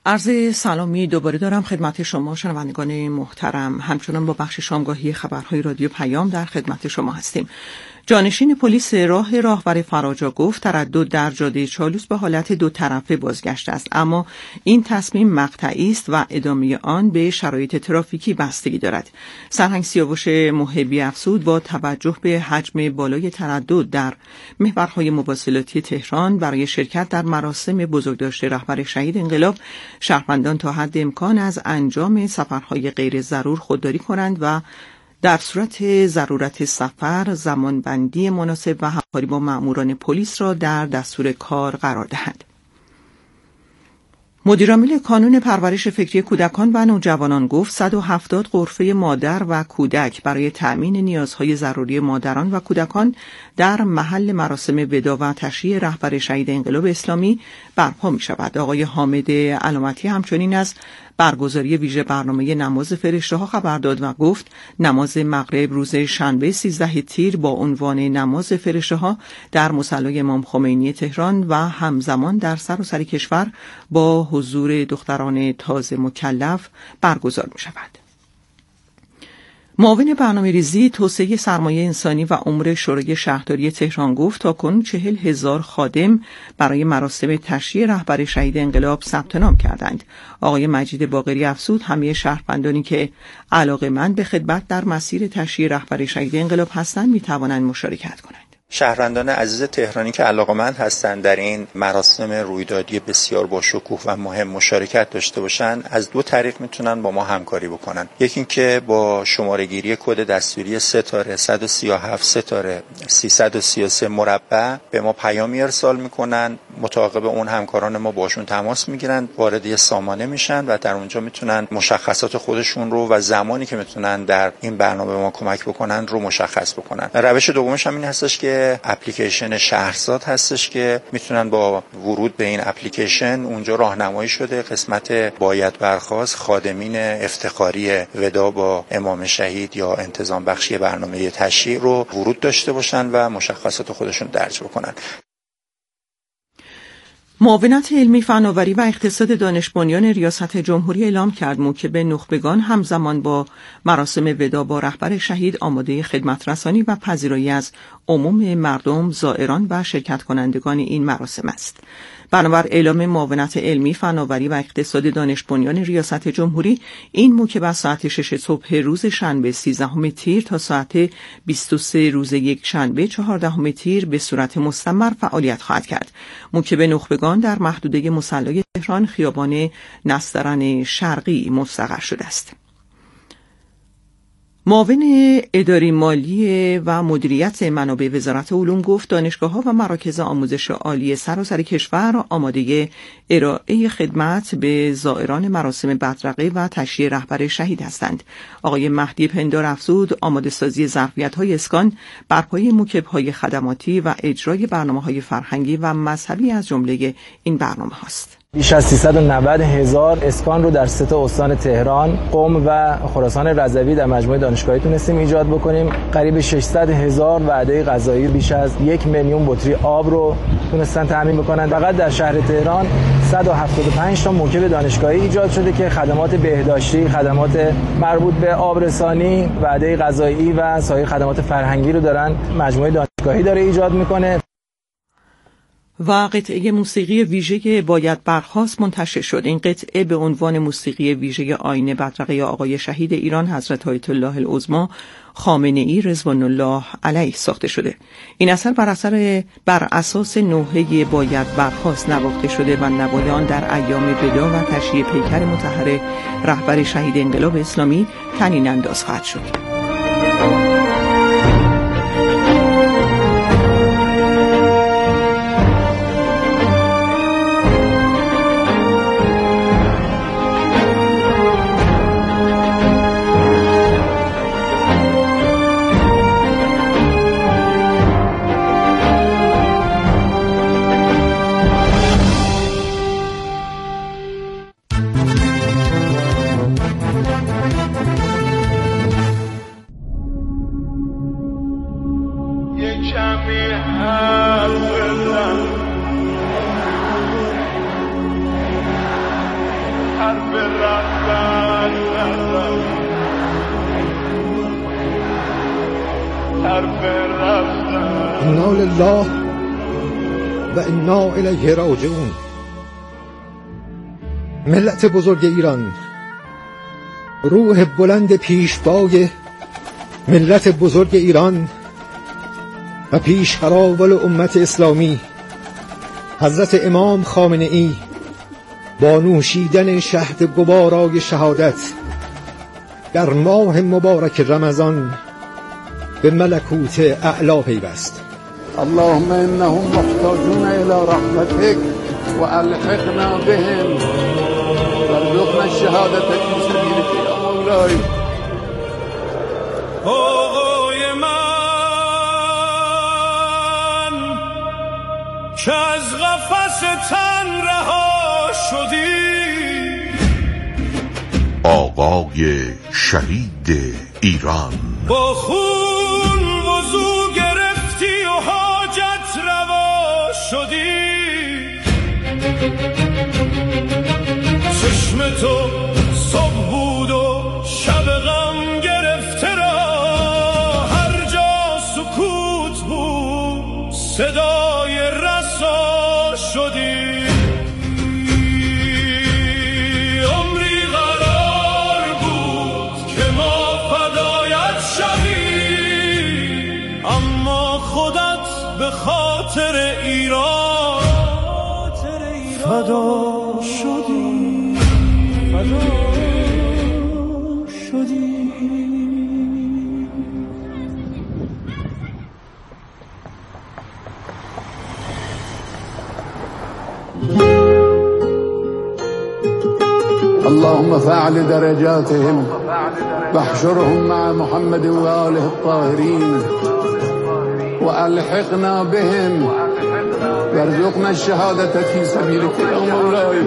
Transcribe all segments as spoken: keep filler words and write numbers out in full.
عرض سلامی دوباره دارم خدمت شما شنوندگان محترم. همچنان با بخش شامگاهی خبرهای رادیو پیام در خدمت شما هستیم. جانشین پلیس راه راهور فراجا گفت تردد در جاده چالوس به حالت دو طرفه بازگشته است، اما این تصمیم مقطعی است و ادامه آن به شرایط ترافیکی بستگی دارد. سرهنگ سیاوش محبی افزود با توجه به حجم بالای تردد در محورهای مواصلاتی تهران برای شرکت در مراسم بزرگداشت رهبر شهید انقلاب، شهروندان تا حد امکان از انجام سفرهای غیر ضرور خودداری کنند و در صورت ضرورت سفر زمانبندی مناسب و همکاری با مأموران پلیس را در دستور کار قرار دهند. مدیرعامل کانون پرورش فکری کودکان و نوجوانان گفت صد و هفتاد غرفه مادر و کودک برای تأمین نیازهای ضروری مادران و کودکان در محل مراسم وداع و تشییع رهبر شهید انقلاب اسلامی برپا می شود. آقای حامد علامتی همچنین از برگزاری ویژه برنامه نماز فرشته‌ها خبر داد و گفت نماز مغرب روز شنبه سیزده تیر با عنوان نماز فرشته‌ها در مصلی امام خمینی تهران و همزمان در سراسر کشور با حضور دختران تازه مکلف برگزار می شود. معاون برنامه‌ریزی توسعه سرمایه انسانی و امور شورای شهرداری تهران گفت تاکنون چهل هزار خادم برای مراسم تشییع رهبر شهید انقلاب ثبت نام کردند. آقای مجید باقری افزود همه شهروندانی که علاقه‌مند به خدمت در مسیر تشییع رهبر شهید انقلاب هستند می‌توانند مشارکت کنند. شهروندان عزیز تهرانی که علاقه‌مند هستند در این مراسم رویدادی بسیار با شکوه و مهم مشارکت داشته باشند، از دو طریق میتونن با ما همکاری بکنن. یکی اینکه با شماره گیری کد دستوری ستاره صد و سی و هفت ستاره سیصد و سی و سه مربع به ما پیامی ارسال میکنن، مطابق اون همکاران ما باشون تماس میگیرن، وارد یه سامانه میشن و در اونجا میتونن مشخصات خودشون رو و زمانی که میتونن در این برنامه به ما کمک بکنن رو مشخص بکنن. روش دومش هم این هستش که اپلیکیشن شهرزاد هستش که میتونن با ورود به این اپلیکیشن، اونجا راهنمایی شده قسمت باید برخاست خادمین افتخاری وداع با امام شهید یا انتظام بخشی برنامه تشییع رو ورود داشته باشن و مشخصات خودشون درج بکنن. معاونت علمی فناوری و اقتصاد دانش بنیان ریاست جمهوری اعلام کرد موکب نخبگان همزمان با مراسم وداع با رهبر شهید آماده خدمت رسانی و پذیرایی از عموم مردم، زائران و شرکت کنندگان این مراسم است. بنابر اعلام معاونت علمی فناوری و اقتصاد دانش بنیان ریاست جمهوری، این موکب از ساعت شش صبح روز شنبه سیزدهم تیر تا ساعت بیست و سه روز یک شنبه چهاردهم تیر به صورت مستمر فعالیت خواهد کرد. موکب نخبگان در محدوده مصلی تهران خیابان نسترن شرقی مستقر شده است. معاون اداری مالی و مدیریت منابع وزارت علوم گفت دانشگاه‌ها و مراکز آموزش عالی سراسر کشور آماده ارائه خدمت به زائران مراسم بدرقه و تشییع رهبر شهید هستند. آقای مهدی پندار افزود آماده سازی ظرفیت‌های اسکان، برپایی موکب‌های خدماتی و اجرای برنامه‌های فرهنگی و مذهبی از جمله این برنامه هاست. بیش از سیصد و نود هزار اسکان رو در سه تا استان تهران، قم و خراسان رضوی در مجموعه دانشگاهی تونستیم ایجاد بکنیم. قریب ششصد هزار وعده غذایی، بیش از یک میلیون بطری آب رو تونستن تامین بکنن. فقط در شهر تهران صد و هفتاد و پنج تا موکب دانشگاهی ایجاد شده که خدمات بهداشتی، خدمات مربوط به آبرسانی، وعده غذایی و سایر خدمات فرهنگی رو دارن مجموعه دانشگاهی داره ایجاد میکنه. و قطعه موسیقی ویژه باید برخاست منتشر شد. این قطعه به عنوان موسیقی ویژه آیین بدرقه آقای شهید ایران حضرت آیت الله العظمی خامنه‌ای رضوان الله علیه ساخته شده. این اثر بر اثر بر اساس نوحه باید برخاست نواخته شده و نوای آن در ایام وداع و تشییع پیکر مطهر رهبر شهید انقلاب اسلامی طنین انداز خواهد شد. حرف رفتن نزن، حرف رفتن. انا لله و انا الیه راجعون. ملت بزرگ ایران، روح بلند پیشوای ملت بزرگ ایران و پیشقراول امت اسلامی حضرت امام خامنه ای با نوشیدن شهد گوارای شهادت در ماه مبارک رمضان به ملکوت اعلا پیوست. اللهم انهم محتاجون الى رحمتك والحقنا بهم وارزقنا الشهادة في سبيلك يا مولاي. آقای من که از قفس تن رها شدی، آقای شهید ایران، با خون وضو گرفتی و حاجت روا شدی، چشم تو صبح بود و شب غم گرفته را، هر جا سکوت بود صدای رسا شدی. عمری قرار بود که ما فدایت شویم، اما خودت به خاطر ایران فدا شدی، فدا شدی. اللهم فاعل درجاتهم واحشرهم مع محمد وآله الطاهرين والحقنا بهم وارزقنا الشهادة في سبيلك يا مولاي.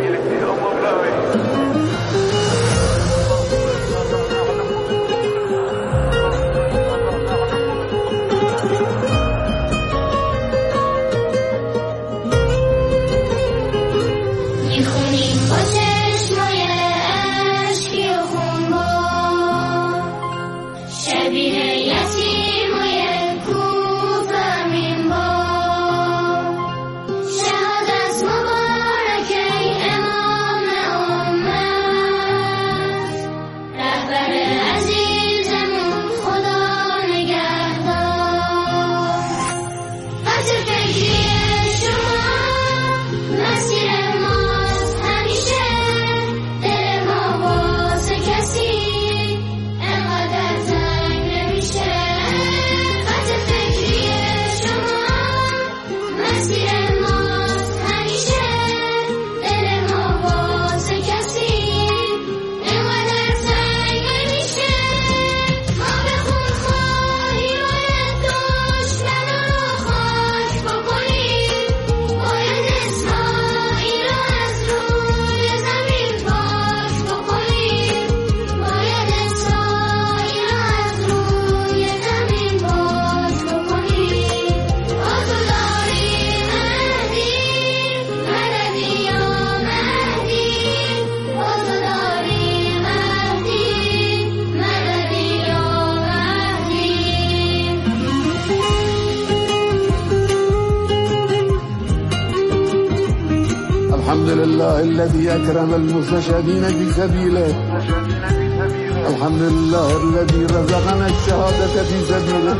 الحمد لله الذي أكرم المستشهدين في سبيله. الحمد لله الذي رزقنا الشهادة في سبيله.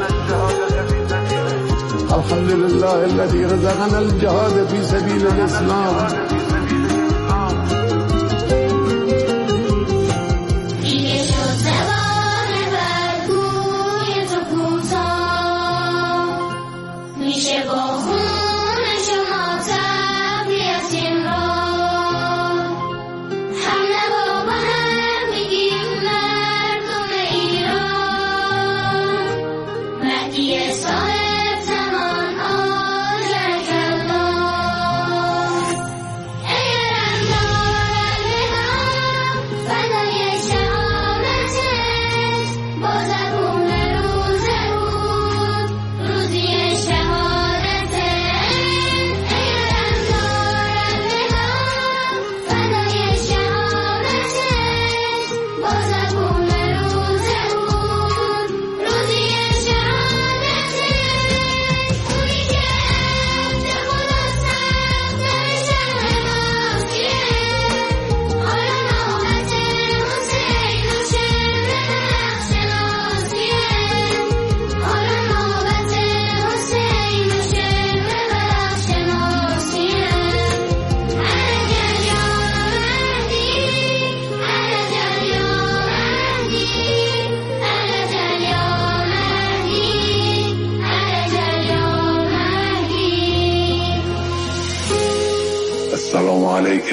الحمد لله الذي رزقنا الجهاد في سبيل الإسلام.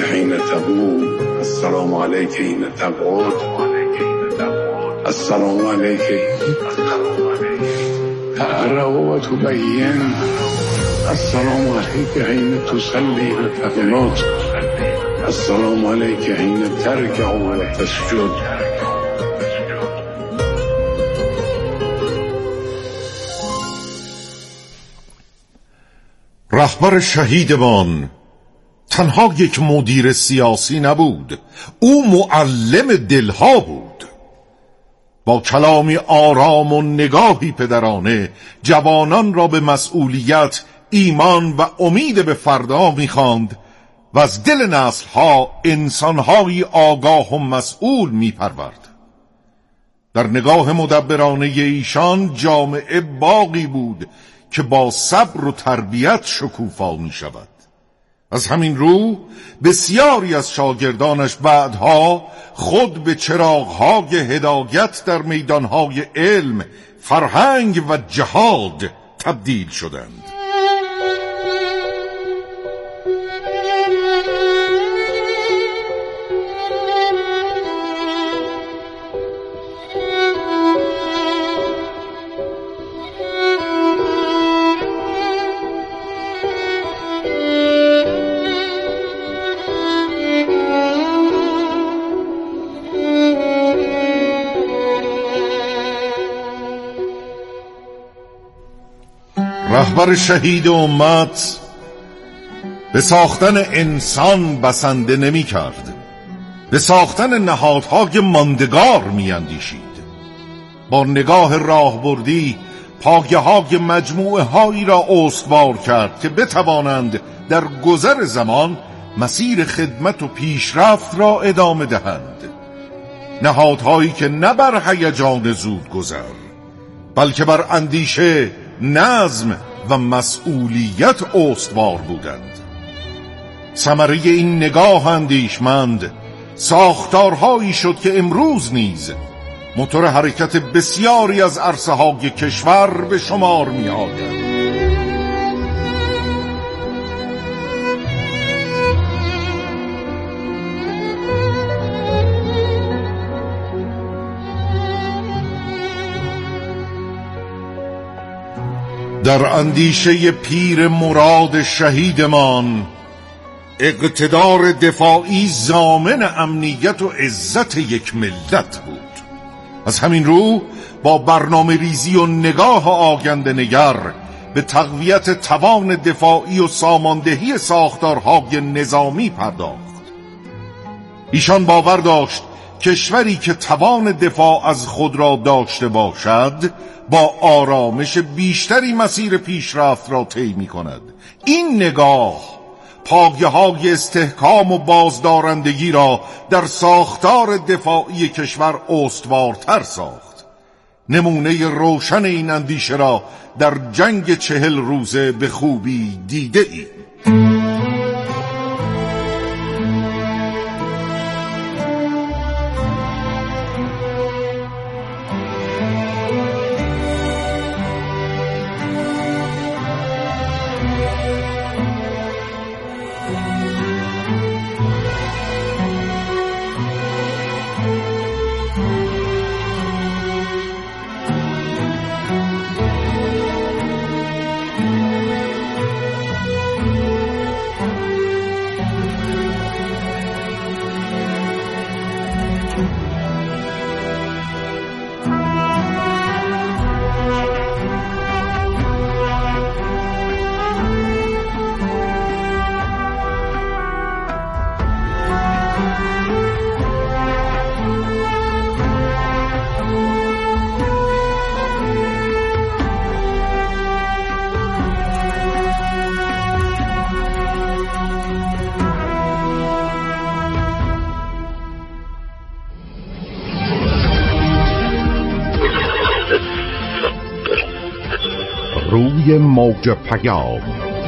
حين تقوم، السلام عليك حين تقعد، السلام عليك تقرأ وتبين، السلام عليك حين تصلي وتقنط، السلام عليك حين تركع وتسجد. رهبر شهیدمان تنها یک مدیر سیاسی نبود، او معلم دلها بود. با کلامی آرام و نگاهی پدرانه جوانان را به مسئولیت، ایمان و امید به فردا می‌خواند و از دل نسل‌ها انسان‌های آگاه و مسئول می‌پرورد. در نگاه مدبرانه ایشان جامعه باغی بود که با صبر و تربیت شکوفا می شود. از همین رو بسیاری از شاگردانش بعدها خود به چراغ‌های هدایت در میدانهای علم، فرهنگ و جهاد تبدیل شدند. رهبر شهید امت به ساختن انسان بسنده نمی کرد، به ساختن نهادهای ماندگار می اندیشید. با نگاه راهبردی پایه های مجموعه هایی را استوار کرد که بتوانند در گذر زمان مسیر خدمت و پیشرفت را ادامه دهند. نهادهایی که نه بر هیجان زود گذر بلکه بر اندیشه، نظم و مسئولیت استوار بودند. ثمره این نگاه اندیشمند ساختارهایی شد که امروز نیز موتور حرکت بسیاری از عرصه‌های کشور به شمار می‌آید. در اندیشه پیر مراد شهیدمان اقتدار دفاعی ضامن امنیت و عزت یک ملت بود. از همین رو با برنامه ریزی و نگاه آینده نگر به تقویت توان دفاعی و ساماندهی ساختارهای نظامی پرداخت. ایشان باور داشت کشوری که توان دفاع از خود را داشته باشد با آرامش بیشتری مسیر پیشرفت را طی می‌کند. این نگاه پایه‌های استحکام و بازدارندگی را در ساختار دفاعی کشور استوارتر ساخت. نمونه روشن این اندیشه را در جنگ چهل روزه به خوبی دیده ای. روی موج پیام.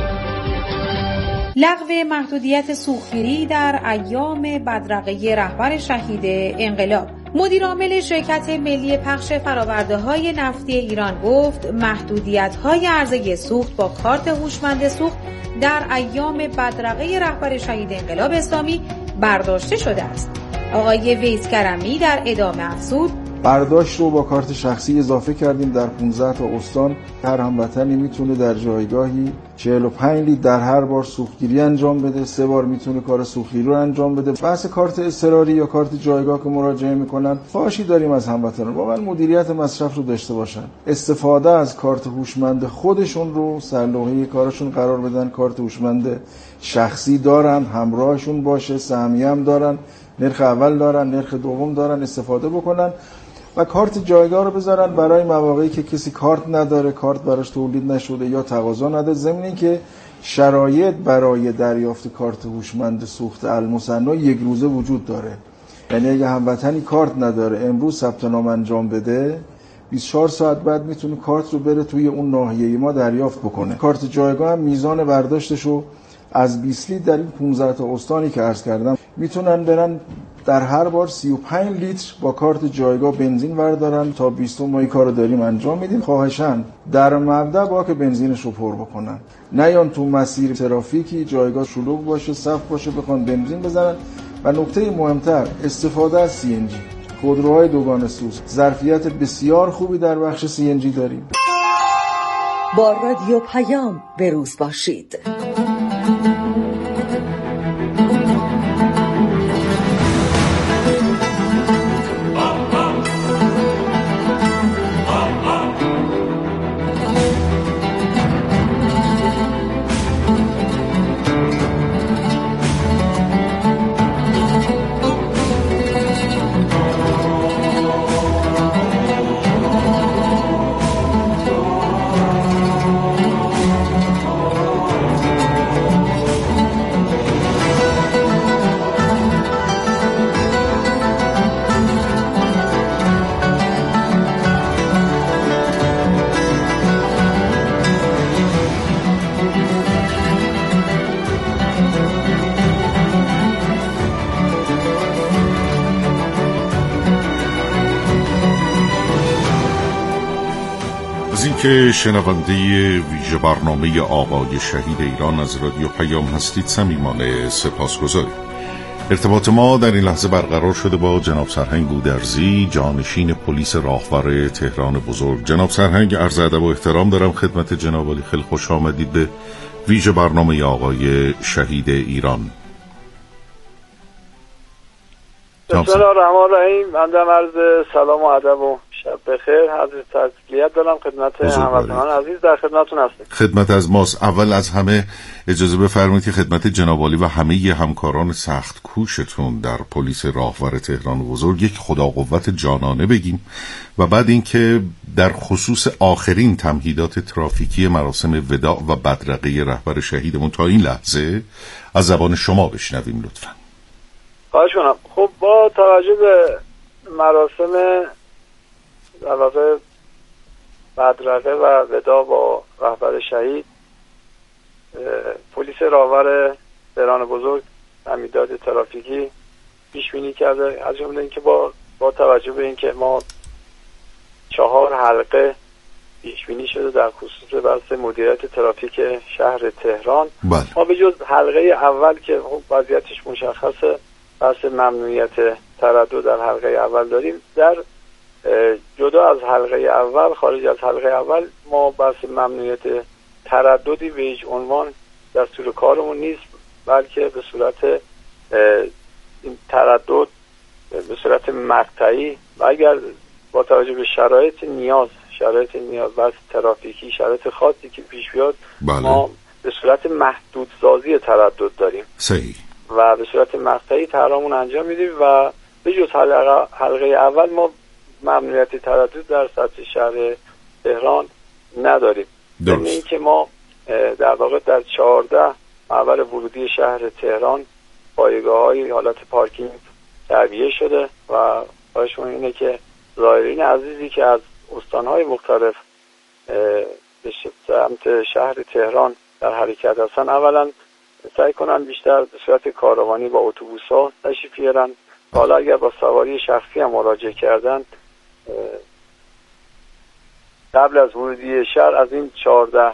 لغو محدودیت سوختگیری در ایام بدرقه رهبر شهید انقلاب. مدیر عامل شرکت ملی پخش فرآورده‌های نفتی ایران گفت محدودیت‌های عرضه سوخت با کارت هوشمند سوخت در ایام بدرقه رهبر شهید انقلاب اسلامی برداشته شده است. آقای ویس کرمی در ادامه افزود: برداشت رو با کارت شخصی اضافه کردیم در پانزده تا استان. هر هموطنی میتونه در جایگاهی چهل و پنج لیتر در هر بار سوختگیری انجام بده، سه بار میتونه کار سوختگیری رو انجام بده. بحث کارت اضطراری یا کارت جایگاه که مراجعه میکنن، خواهشی داریم از هموطنان واقعا مدیریت مصرف رو داشته باشن، استفاده از کارت هوشمند خودشون رو سرلوحه کارشون قرار بدن. کارت هوشمند شخصی دارن، همراهشون باشه، سهمیه هم دارن، نرخ اول دارن، نرخ دوم دارن، استفاده بکنن و کارت جایگاه رو بذارن برای مواقعی که کسی کارت نداره، کارت براش تولید نشده یا تقاضا نداره، ضمن اینکه شرایط برای دریافت کارت هوشمند سوخت المثنی یک روزه وجود داره. یعنی اگه هموطنی کارت نداره امروز ثبت نام انجام بده، بیست و چهار ساعت بعد میتونه کارت رو بره توی اون ناحیه ما دریافت بکنه. کارت جایگاه هم میزان برداشتش رو از بیست لیتر در این پانزده تا استانی که عرض کردم میتونن برن در هر بار سی و پنج لیتر با کارت جایگاه بنزین بردارن. تا بیست ما این کارو داریم انجام میدیم. خواهشاً در مبدا با که بنزینش رو پر بکنن، نیان تو مسیر ترافیکی جایگاه شلوغ باشه، صف باشه، بخوان بنزین بزنن. و نکته مهمتر استفاده از سی ان جی، خودروهای دوگانه سوز. ظرفیت بسیار خوبی در بخش سی ان جی داریم. با رادیو پیام بروز باشید. که شنونده ویژه برنامه آقای شهید ایران از رادیو پیام هستید صمیمانه سپاسگزاریم. ارتباط ما در این لحظه برقرار شده با جناب سرهنگ گودرزی، جانشین پلیس راهور تهران بزرگ. جناب سرهنگ، عرض ادب و احترام دارم خدمت جناب عالی. خیلی خوش آمدید به ویژه برنامه آقای شهید ایران. بسم الله الرحمن الرحیم. من در عرض سلام و ادب و شب بخیر حضرت تسلیت دارم خدمت هموطنان عزیز. در خدمتتون هستم. خدمت از ماست. اول از همه اجازه بفرمایید که خدمت جناب عالی و همه همکاران سخت کوشتون در پلیس راهور تهران بزرگ یک خدا قوت جانانه بگیم و بعد اینکه در خصوص آخرین تمهیدات ترافیکی مراسم وداع و بدرقه رهبر شهیدمون تا این لحظه از زبان شما بشنویم لطفاً. خواهش کنم. خب با توجه به مراسم در واقع بدرقه و وداع با رهبر شهید، پلیس راهور تهران بزرگ تمهیدات ترافیکی پیش بینی کرده، از جمله اینکه با با توجه به اینکه ما چهار حلقه پیش بینی شده در خصوص بحث مدیریت ترافیک شهر تهران. بله. ما به جز حلقه اول که خب وضعیتش مشخصه، بحث ممنوعیت تردد در حلقه اول داریم، در جدا از حلقه اول، خارج از حلقه اول، ما بحث ممنوعیت ترددی به هیچ عنوان دستور کارمون نیست، بلکه به صورت این تردد به صورت مقطعی و اگر با توجه به شرایط نیاز شرایط نیاز بحث ترافیکی، شرایط خاصی که پیش بیاد، بله. ما به صورت محدودسازی تردد داریم. صحیح. و به صورت مقطعی طرحمون انجام میدیم و به جز حلقه, حلقه اول ما ممنوعیت تردد در سطح شهر تهران نداریم. درست. این که ما در واقع در چهارده محور ورودی شهر تهران پایگاه‌های حالت پارکینگ تعبیه شده و خواهشمون اینه که زائرین عزیزی که از استان‌های مختلف به سمت شهر تهران در حرکت هستن، اولا سعی کنن بیشتر به صورت کاروانی با اتوبوس‌ها تشریف بیارن. حالا اگر با سواری شخصی هم مراجعه کردن، قبل از ورودی شهر از این چهارده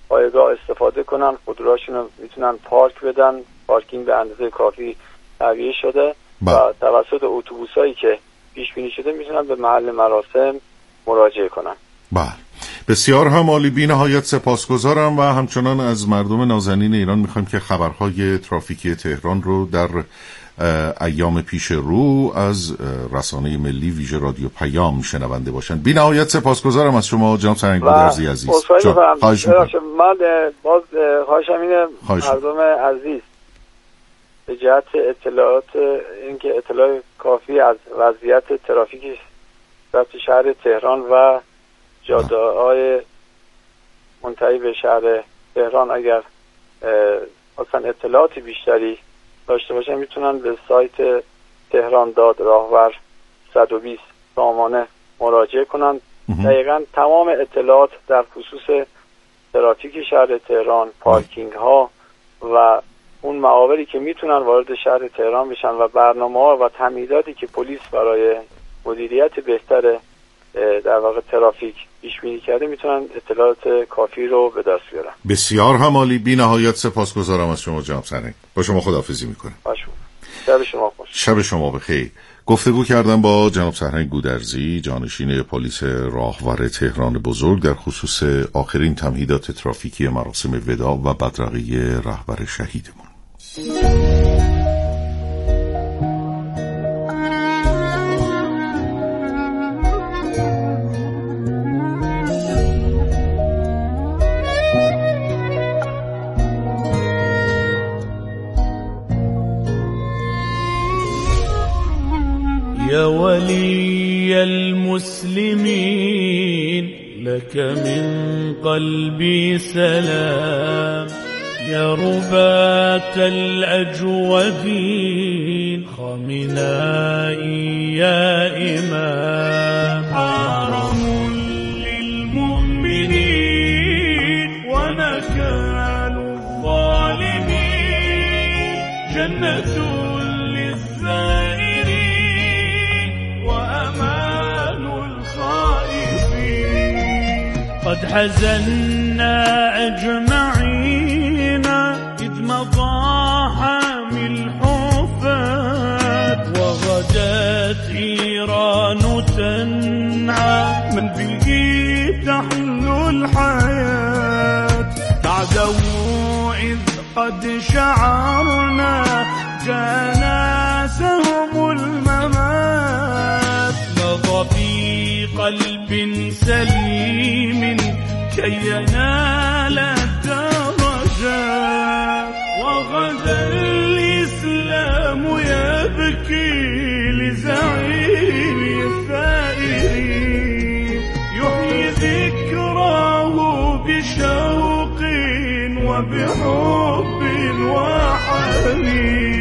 پایگاه استفاده کنن، خودروهاشون رو میتونن پارک بدن. پارکینگ به اندازه کافی تهیه شده با. و توسط اتوبوسایی که پیش بینی شده میتونن به محل مراسم مراجعه کنن. بله، بسیار هم عالی. بی نهایت سپاسگزارم و همچنان از مردم نازنین ایران میخوایم که خبرهای ترافیکی تهران رو در ایام پیش رو از رسانه ملی ویژه رادیو پیام شنونده باشن. بی نهایت سپاسگزارم از شما جناب سرهنگ گودرزی عزیز. خواهش می‌کنم. من باز خواهشم اینه مردم عزیز به جهت اطلاعات اینکه اطلاع کافی از وضعیت ترافیک در شهر تهران و جاده‌های منتهی به شهر تهران اگر اصلا اطلاعاتی بیشتری داشته باشن میتونن به سایت تهران داد راهور صد و بیست سامانه مراجعه کنن. دقیقاً تمام اطلاعات در خصوص ترافیک شهر تهران، پارکینگ ها و اون معابری که میتونن وارد شهر تهران بشن و برنامه ها و تمهیداتی که پلیس برای مدیریت بهتر در واقع ترافیک پیش بینی کرده میتونن اطلاعات کافی رو به دست بیارن. بسیار همالی. بی نهایت سپاسگزارم از شما جناب سرهنگ. با شما خداحافظی میکنم. شب شما خوش. شب شما بخیر. گفتگو کردم با جناب سرهنگ گودرزی، جانشین پلیس راهور تهران بزرگ، در خصوص آخرین تمهیدات ترافیکی مراسم وداع و بدرقه رهبر شهیدمون. يا ولي المسلمين لك من قلبي سلام، يا رباة الأجودين خامنائي يا إمام. حرم للمؤمنين ونكال الظالمين، جنة قد حزنا أجمعين إذ مضى حامل الحفاة، وغدت إيران تنعى من به تحلو الحياة. بعده إذ قد شعرنا جانا سهم الممات، نضى في قلب سليم كي ينال الدرجات. وغدا الإسلام يبكي لزعيم الثائرين، يحيي ذكراه بشوق وبحب وحنين.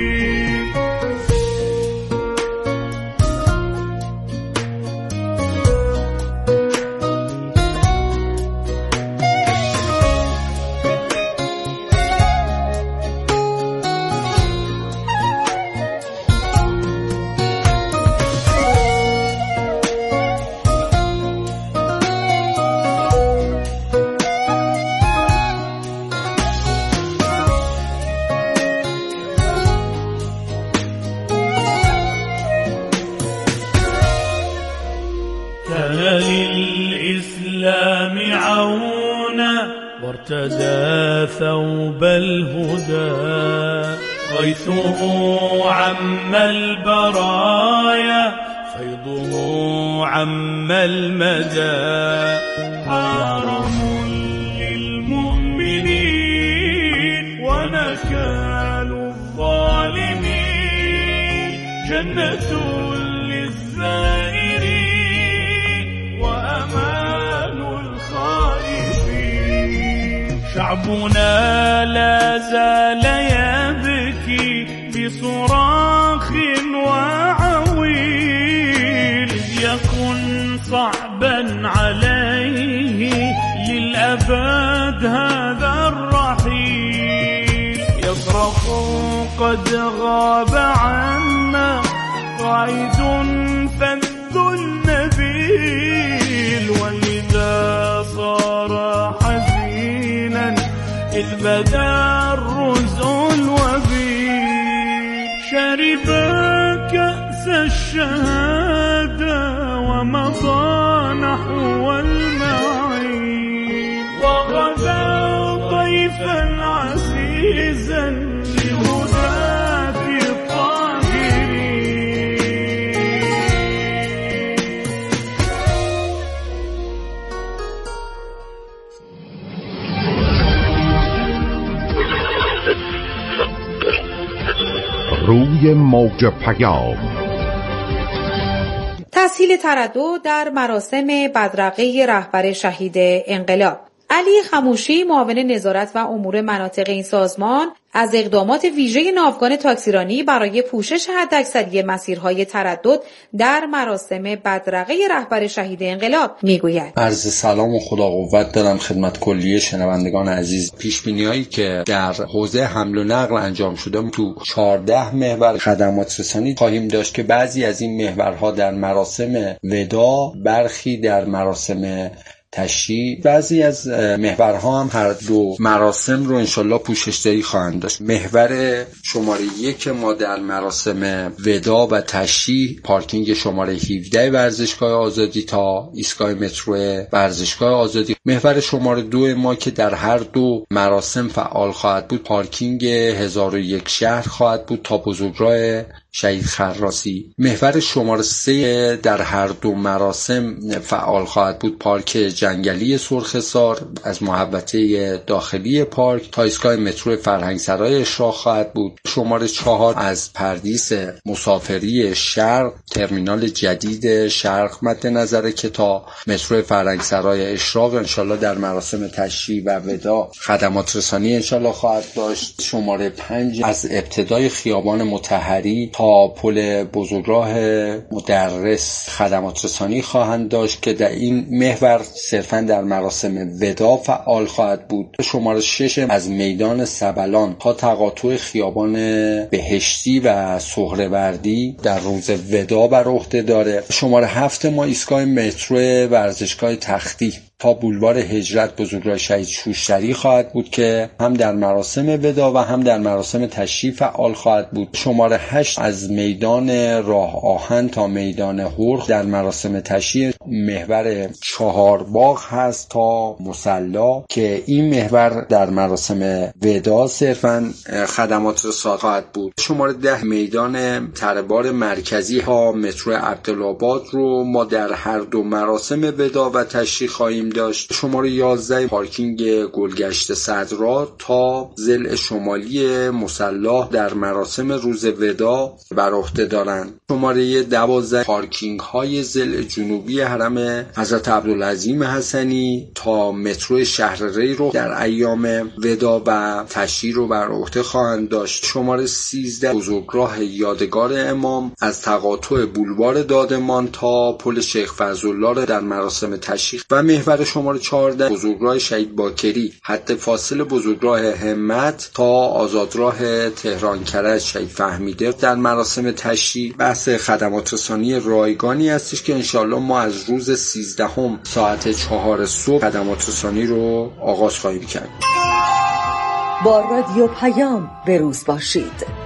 وارتدى ثوب الهدى، غيثه عم البرايا، فيضه عم المدى. حرم للمؤمنين ونكال الظالمين، جنة للزائرين وأمان الخائفين. شعبنا لا زال يبكي بصراخ وعويل، يكن صعبا عليه للأبد هذا الرحيل. يصرخ قد غاب عنا قائد فذ النبيل، ولذا صار حزينا بدا الرزء الوبيل شرب كأس الشهادة ومضى نحو المعين وغدا ضيفا عزيزا لهداة الطاهرين. روی موج پیام تسهیل تردد در مراسم بدرقه رهبر شهید انقلاب. علی خموشی معاون نظارت و امور مناطق این سازمان از اقدامات ویژه ناوگان تاکسیرانی برای پوشش حداکثری مسیرهای تردد در مراسم بدرقه رهبر شهید انقلاب میگوید. عرض سلام و خدا قوت دارم خدمت کلیه شنوندگان عزیز. پیشبینی‌هایی که در حوزه حمل و نقل انجام شده تو چهارده محور خدمات رسانی خواهیم داشت که بعضی از این محورها در مراسم وداع، برخی در مراسم تشییع، بعضی از محورها هم هر دو مراسم رو انشالله پوشش‌داری خواهند داشت. محور شماره یک ما در مراسم وداع و تشییع پارکینگ شماره هفده ورزشگاه آزادی تا ایستگاه مترو ورزشگاه آزادی. محور شماره دو ما که در هر دو مراسم فعال خواهد بود پارکینگ هزار و یک شهر خواهد بود تا بزرگراه شهید خراسی. محور شماره سه در هر دو مراسم فعال خواهد بود پارک جنگلی سرخسار از محوطه داخلی پارک تا ایستگاه مترو فرهنگسرای اشراق خواهد بود. شماره چهار از پردیس مسافری شرق ترمینال جدید شرق مد نظره که تا مترو فرهنگسرای اشراق انشالله در مراسم تشییع و وداع خدمات رسانی انشالله خواهد داشت. شماره پنج از ابتدای خیابان مطهری تا پل بزرگراه مدرس خدمات رسانی خواهند داشت که در این محور صرفا در مراسم وداع فعال خواهد بود. شماره شش از میدان سبلان تا تقاطع خیابان بهشتی و سهروردی در روز وداع بر عهده داره. شماره هفت ما ایستگاه مترو ورزشگاه تختی تا بولوار هجرت بزرگراه شهید شوشتری خواهد بود که هم در مراسم وداع و هم در مراسم تشییع فعال خواهد بود. شماره هشت از میدان راه آهن تا میدان هرخ در مراسم تشییع محور چهار باغ هست تا مصلا که این محور در مراسم وداع صرفا خدمات رسانی خواهد بود. شماره ده میدان تربار مرکزی تا مترو عبدالآباد رو ما در هر دو مراسم وداع و تشییع خواهیم داشت. شماره یازده پارکینگ گلگشت صدرا تا ضلع شمالی مصلا در مراسم روز وداع بر عهده دارند. شماره دوازده پارکینگ های ضلع جنوبی حرم حضرت عبدالعظیم حسنی تا مترو شهر ری رو در ایام وداع و تشییع رو بر عهده خواهند داشت. شماره سیزده بزرگراه یادگار امام از تقاطع بولوار دادمان تا پل شیخ فضلالله را در مراسم تشییع و محور شماره چهارده بزرگراه شهید باکری حد فاصل بزرگراه همت تا آزادراه تهران کرج شهید فهمیده در مراسم تشییع بحث خدمات رسانی رایگانی هستش که انشالله ما از روز سیزدهم ساعت چهار صبح خدمات رسانی رو آغاز خواهیم کرد. با رادیو پیام به روز باشید.